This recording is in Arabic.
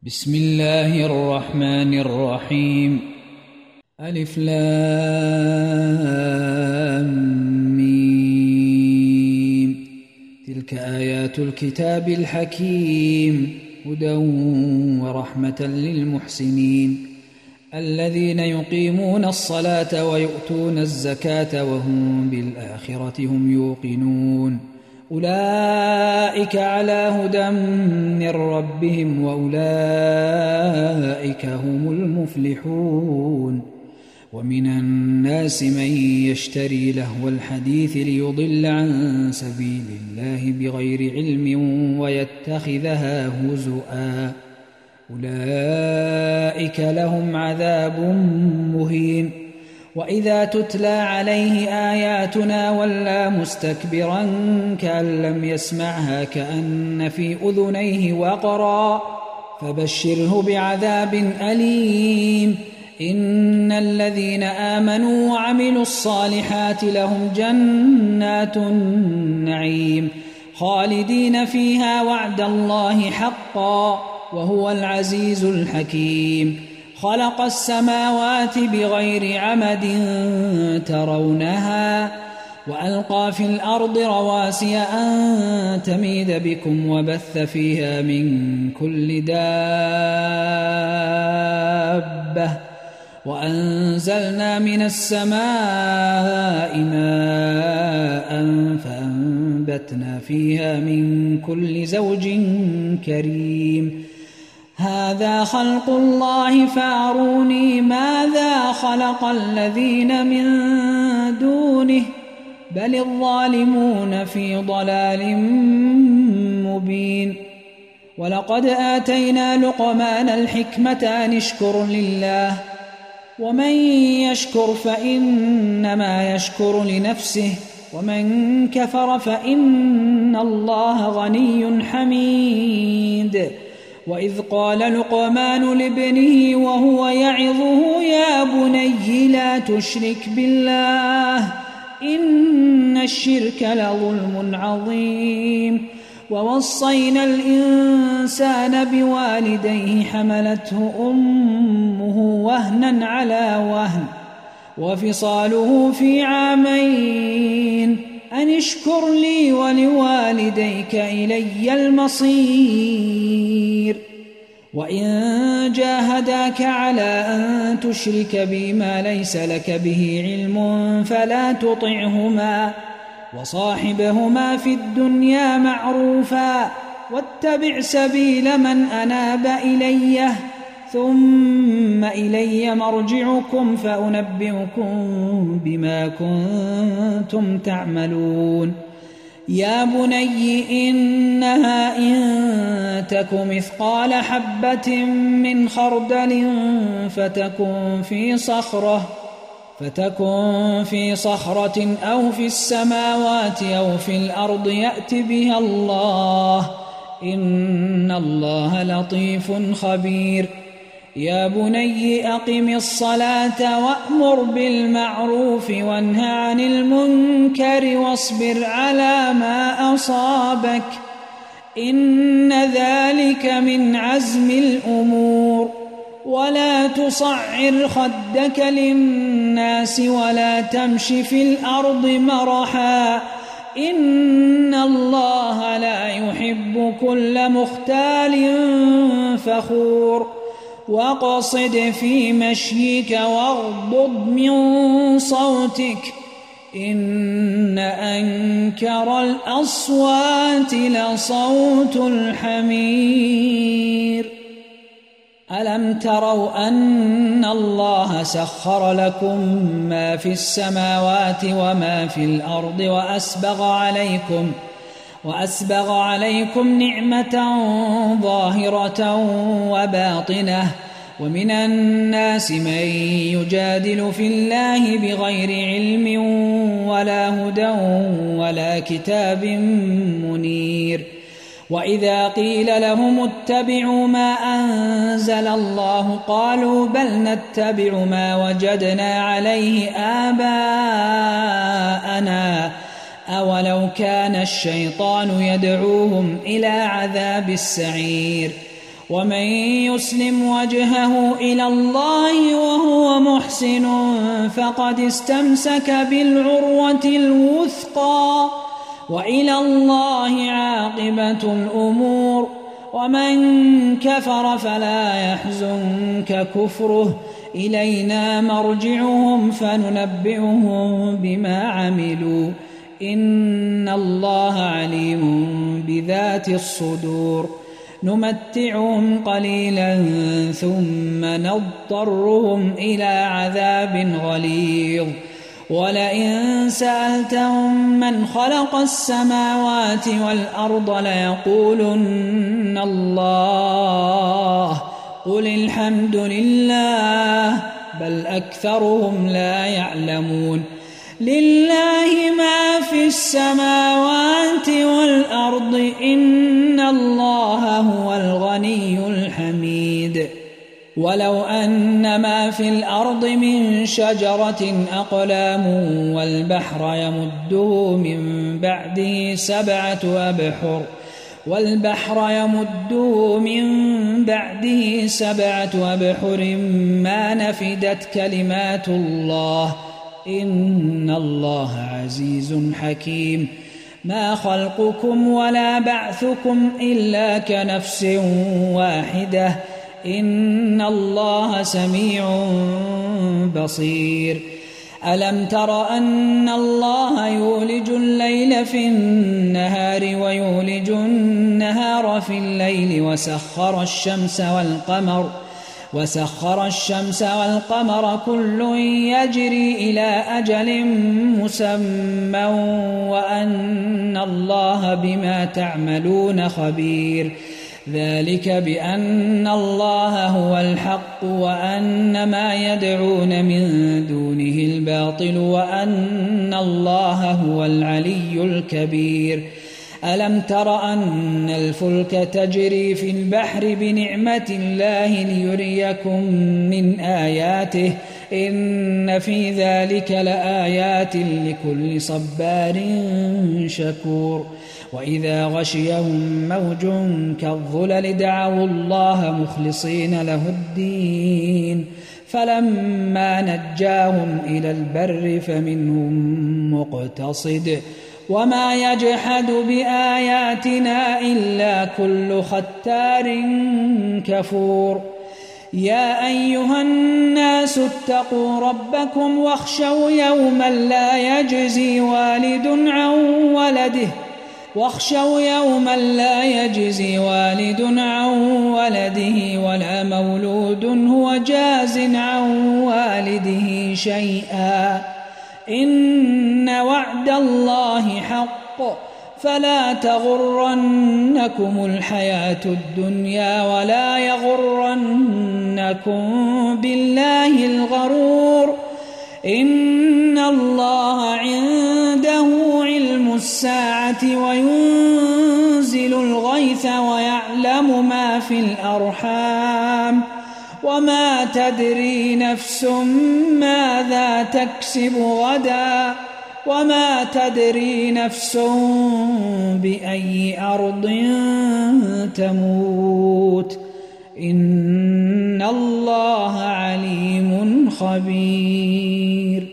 بسم الله الرحمن الرحيم. ألف لام ميم. تلك آيات الكتاب الحكيم هدى ورحمة للمحسنين الذين يقيمون الصلاة ويؤتون الزكاة وهم بالآخرة هم يوقنون أولئك على هدى من ربهم وأولئك هم المفلحون. ومن الناس من يشتري لهو الحديث ليضل عن سبيل الله بغير علم ويتخذها هزؤا أولئك لهم عذاب مهين. وإذا تتلى عليه آياتنا ولى مستكبرا كأن لم يسمعها كأن في أذنيه وقرا فبشره بعذاب أليم. إن الذين آمنوا وعملوا الصالحات لهم جنات النعيم خالدين فيها وعد الله حقا وهو العزيز الحكيم. خلق السماوات بغير عمد ترونها وألقى في الأرض رواسي أن تميد بكم وبث فيها من كل دابة وأنزلنا من السماء ماء فأنبتنا فيها من كل زوج كريم. هذا خلق الله فأروني ماذا خلق الذين من دونه بل الظالمون في ضلال مبين. ولقد آتينا لقمان الحكمة أن اشكر لله ومن يشكر فإنما يشكر لنفسه ومن كفر فإن الله غني حميد. وإذ قال لقمان لابنه وهو يعظه يا بني لا تشرك بالله إن الشرك لظلم عظيم. ووصينا الإنسان بوالديه حملته أمه وهنا على وهن وفصاله في عامين أن اشكر لي ولوالديك إلي المصير. وإن جاهداك على أن تشرك بي ما ليس لك به علم فلا تطعهما وصاحبهما في الدنيا معروفا واتبع سبيل من أناب إلي ثم إلي مرجعكم فأنبئكم بما كنتم تعملون. يا بني إنها إن تك مثقال حبة من خردل فتكن في صخرة أو في السماوات أو في الأرض يأت بها الله إن الله لطيف خبير. يا بني أقم الصلاة وأمر بالمعروف وانه عن المنكر واصبر على ما أصابك إن ذلك من عزم الأمور. ولا تصعر خدك للناس ولا تمش في الأرض مرحا إن الله لا يحب كل مختال فخور. واقصد في مشيك واغضض من صوتك إن أنكر الأصوات لصوت الحمير. ألم تروا أن الله سخر لكم ما في السماوات وما في الأرض وأسبغ عليكم نعمة ظاهرة وباطنة ومن الناس من يجادل في الله بغير علم ولا هدى ولا كتاب منير. وإذا قيل لهم اتبعوا ما أنزل الله قالوا بل نتبع ما وجدنا عليه آباءنا أولو كان الشيطان يدعوهم إلى عذاب السعير ومن يسلم وجهه إلى الله وهو محسن فقد استمسك بالعروة الوثقى وإلى الله عاقبة الأمور. ومن كفر فلا يحزنك كفره، إلينا مرجعهم فننبئهم بما عملوا، إن الله عليم بذات الصدور. نمتعهم قليلا ثم نضطرهم إلى عذاب غليظ. ولئن سألتهم من خلق السماوات والأرض ليقولن الله، قل الحمد لله، بل أكثرهم لا يعلمون. لله ما في السماوات والأرض، إن الله هو الغني الحميد. ولو أن ما في الأرض من شجرة أقلام والبحر يمده من بعده سبعة أبحر ما نفدت كلمات الله، إن الله عزيز حكيم. ما خلقكم ولا بعثكم إلا كنفس واحدة، إن الله سميع بصير. ألم تر أن الله يولج الليل في النهار ويولج النهار في الليل وسخر الشمس والقمر كل يجري إلى أجل مسمى وأن الله بما تعملون خبير. ذلك بأن الله هو الحق وأن ما يدعون من دونه الباطل وأن الله هو العلي الكبير. ألم تر أن الفلك تجري في البحر بنعمة الله ليريكم من آياته، إن في ذلك لآيات لكل صبار شكور. وإذا غشيهم موج كالظلل دعوا الله مخلصين له الدين، فلما نجاهم إلى البر فمنهم مقتصد، وما يجحد بآياتنا إلا كل ختار كفور. يا أيها الناس اتقوا ربكم واخشوا يوما لا يجزي والد عن ولده ولا مولود هو جاز عن والده شيئا، إن وعد الله حق، فلا تغرنكم الحياة الدنيا ولا يغرنكم بالله الغرور. إن الله عنده علم الساعة وينزل الغيث ويعلم ما في الأرحام، وما تدري نفس ماذا تكسب غدا، وما تدري نفس بأي أرض تموت، إن الله عليم خبير.